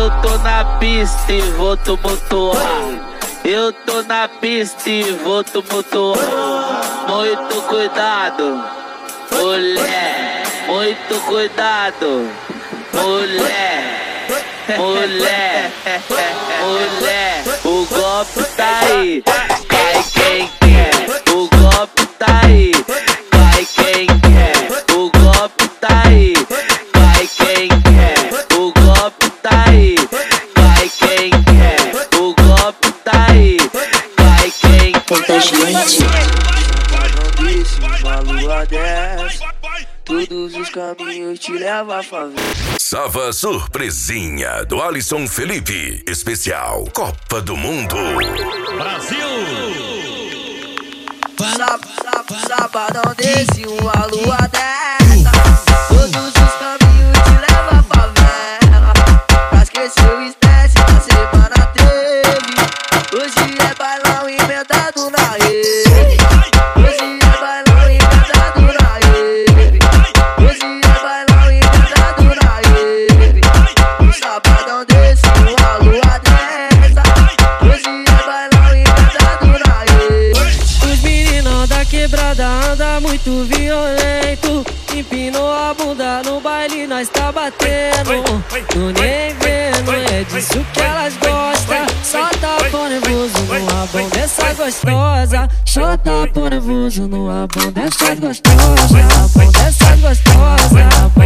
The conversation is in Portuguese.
Eu tô na pista e vou tumultuar. Eu tô na pista e vou tumultuar. Muito cuidado, mulher. Muito cuidado, mulher. Mulher, mulher. O golpe tá aí, cai quem quer. O golpe tá aí, cai quem quer. O golpe tá aí, cai quem quer. O golpe tá aí, cai quem quer. O golpe tá aí, cai quem quer. Contagiante. Uma lua desce, todos os caminhos te levam à favela. Sava surpresinha do Alisson Felipe. Especial Copa do Mundo. Brasil! Sabadão desse, uma lua dessa, todos os caminhos te levam à favela. Pra esquecer o estresse da semana teve. Hoje é bailão inventado na rede. Hoje é bailão inventado na rede. Hoje é bailão inventado na rede. Um sabadão desse, uma lua dessa, hoje é bailão inventado na rede. Os meninão da quebrada anda muito violento. Empinou a bunda no baile, nós tá batendo. Tu nem vendo, é disso que elas gostam. Só tapa nervoso no abão dessa gostosa. Só tapa nervoso no abão dessas gostosas. Abão dessas gostosas.